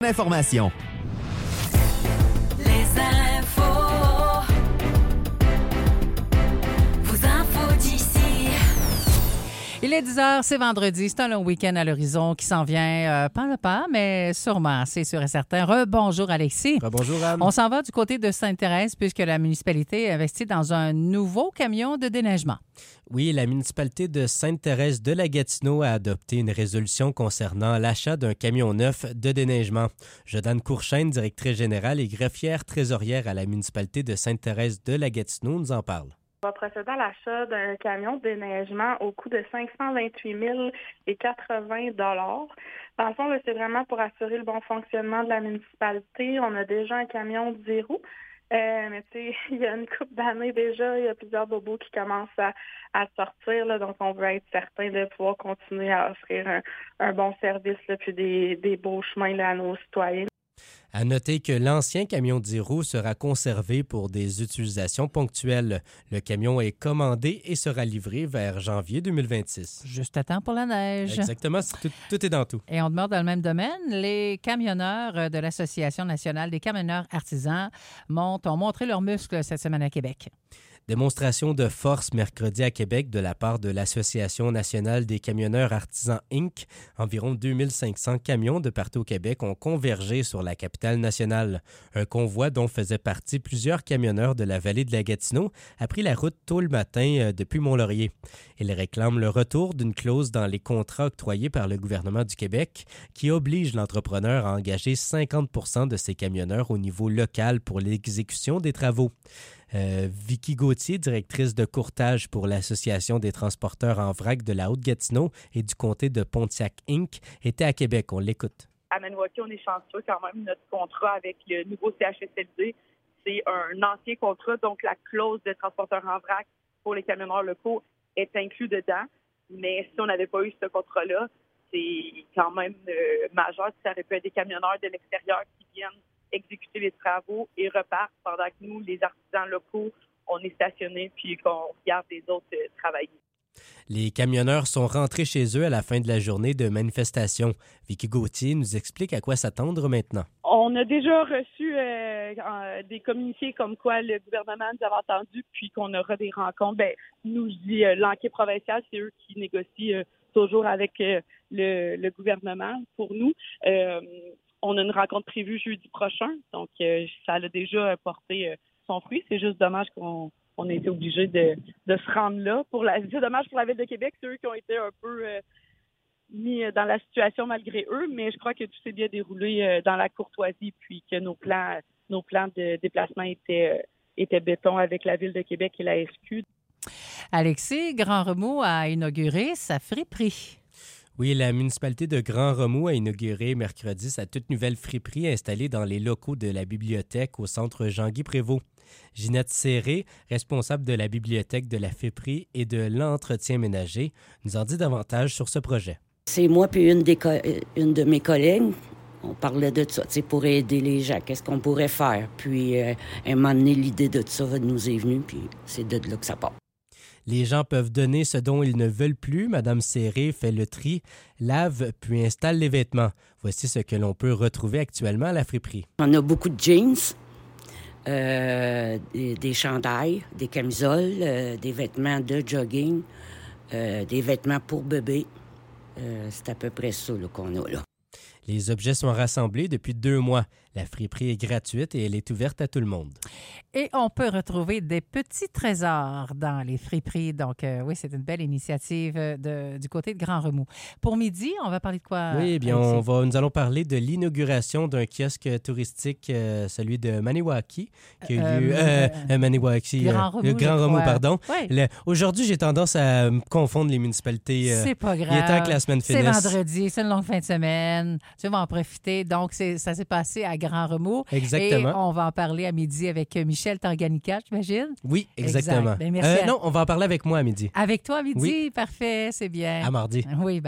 Information. Les infos. Vos infos d'ici. Il est 10h, c'est vendredi, c'est un long week-end à l'horizon qui s'en vient, pas le pas, mais sûrement, c'est sûr et certain. Rebonjour Alexis. Bonjour Anne. On s'en va du côté de Sainte-Thérèse puisque la municipalité investit dans un nouveau camion de déneigement. Oui, la municipalité de Sainte-Thérèse de la Gatineau a adopté une résolution concernant l'achat d'un camion neuf de déneigement. Jodane Courchaine, directrice générale et greffière trésorière à la municipalité de Sainte-Thérèse de la Gatineau, nous en parle. On va procéder à l'achat d'un camion de déneigement au coût de 528 080 $. Dans le fond, là, c'est vraiment pour assurer le bon fonctionnement de la municipalité. On a déjà un camion 10 roues. Mais tu sais, il y a une couple d'années déjà, il y a plusieurs bobos qui commencent à sortir. Là, donc, on veut être certain de pouvoir continuer à offrir un bon service là, puis des beaux chemins là, à nos citoyens. À noter que l'ancien camion 10 roues sera conservé pour des utilisations ponctuelles. Le camion est commandé et sera livré vers janvier 2026. Juste à temps pour la neige. Exactement, tout est dans tout. Et on demeure dans le même domaine. Les camionneurs de l'Association nationale des camionneurs artisans ont montré leurs muscles cette semaine à Québec. Démonstration de force mercredi à Québec de la part de l'Association nationale des camionneurs artisans Inc. Environ 2500 camions de partout au Québec ont convergé sur la capitale nationale. Un convoi dont faisaient partie plusieurs camionneurs de la vallée de la Gatineau a pris la route tôt le matin depuis Mont-Laurier. Ils réclament le retour d'une clause dans les contrats octroyés par le gouvernement du Québec qui oblige l'entrepreneur à engager 50 % de ses camionneurs au niveau local pour l'exécution des travaux. Vicky Gauthier, directrice de courtage pour l'Association des transporteurs en vrac de la Haute-Gatineau et du comté de Pontiac Inc., était à Québec. On l'écoute. À Maniwaki, on est chanceux quand même. Notre contrat avec le nouveau CHSLD, c'est un ancien contrat, donc la clause de transporteur en vrac pour les camionneurs locaux est inclus dedans. Mais si on n'avait pas eu ce contrat-là, c'est quand même majeur. Ça aurait pu être des camionneurs de l'extérieur qui viennent exécuter les travaux et repartent pendant que nous, les artisans locaux, on est stationnés puis qu'on regarde les autres travailler. Les camionneurs sont rentrés chez eux à la fin de la journée de manifestation. Vicky Gauthier nous explique à quoi s'attendre maintenant. On a déjà reçu des communiqués comme quoi le gouvernement nous avait entendus puis qu'on aura des rencontres. Nous, je dis l'enquête provinciale, c'est eux qui négocient toujours avec le gouvernement pour nous. On a une rencontre prévue jeudi prochain, donc ça a déjà porté son fruit. C'est juste dommage qu'on ait été obligé de se rendre là. C'est dommage pour la Ville de Québec, c'est eux qui ont été un peu mis dans la situation malgré eux, mais je crois que tout s'est bien déroulé dans la courtoisie, puis que nos plans de déplacement étaient béton avec la Ville de Québec et la SQ. Alexis, Grand Remous a inauguré sa friperie. Oui, la municipalité de Grand Remous a inauguré mercredi sa toute nouvelle friperie installée dans les locaux de la bibliothèque au centre Jean-Guy Prévost. Ginette Serré, responsable de la bibliothèque de la friperie et de l'entretien ménager, nous en dit davantage sur ce projet. C'est moi puis une de mes collègues. On parlait de ça, pour aider les gens, qu'est-ce qu'on pourrait faire. Puis, à un moment donné, l'idée de ça nous est venue, puis c'est de là que ça part. Les gens peuvent donner ce dont ils ne veulent plus. Madame Serré fait le tri, lave puis installe les vêtements. Voici ce que l'on peut retrouver actuellement à la friperie. On a beaucoup de jeans, des chandails, des camisoles, des vêtements de jogging, des vêtements pour bébé. C'est à peu près ça là, qu'on a là. Les objets sont rassemblés depuis 2 mois. La friperie est gratuite et elle est ouverte à tout le monde. Et on peut retrouver des petits trésors dans les friperies. Donc, oui, c'est une belle initiative du côté de Grand Remous. Pour midi, on va parler de quoi? Oui, bien, nous allons parler de l'inauguration d'un kiosque touristique, celui de Maniwaki, qui a eu Maniwaki, Grand Remous, pardon. Oui. Aujourd'hui, j'ai tendance à confondre les municipalités. C'est pas grave. Il est temps que la semaine finisse. C'est vendredi, c'est une longue fin de semaine. Tu vas en profiter. Donc, ça s'est passé à Grand Remous. Exactement. Et on va en parler à midi avec Michel Tanganica, j'imagine? Oui, exactement. Exact. Ben, merci non, on va en parler avec moi à midi. Avec toi à midi? Oui. Parfait, c'est bien. À mardi. Oui,